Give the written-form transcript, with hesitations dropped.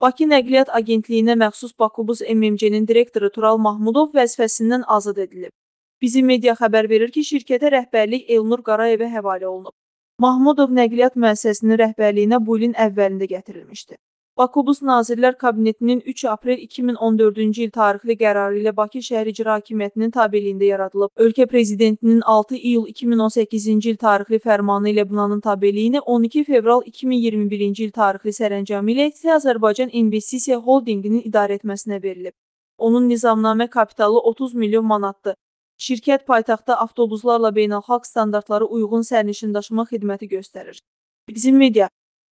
Bakı Nəqliyyat Agentliyinə məxsus Bakubus MMC-nin direktoru Tural Mahmudov vəzifəsindən azad edilib. Bizim media xəbər verir ki, şirkətə rəhbərlik Elnur Qarayevə həvalə olunub. Mahmudov nəqliyyat müəssisəsinin rəhbərliyinə bu ilin əvvəlində gətirilmişdi. Bakubus Nazirlər Kabinetinin 3 aprel 2014-cü il tarixli qərarı ilə Bakı Şəhər İcra Hakimiyyətinin tabeliyində yaradılıb. Ölkə Prezidentinin 6 iyul 2018-ci il tarixli fərmanı ilə binanın tabeliyini 12 fevral 2021-ci il tarixli sərəncamı ilə Azərbaycan İnvestisiya Holdinginin idarə etməsinə verilib. Onun nizamnamə kapitalı 30 milyon manatdır. Şirkət paytaxtda avtobuslarla beynəlxalq standartlara uyğun sərnişin daşıma xidməti göstərir. Bizim media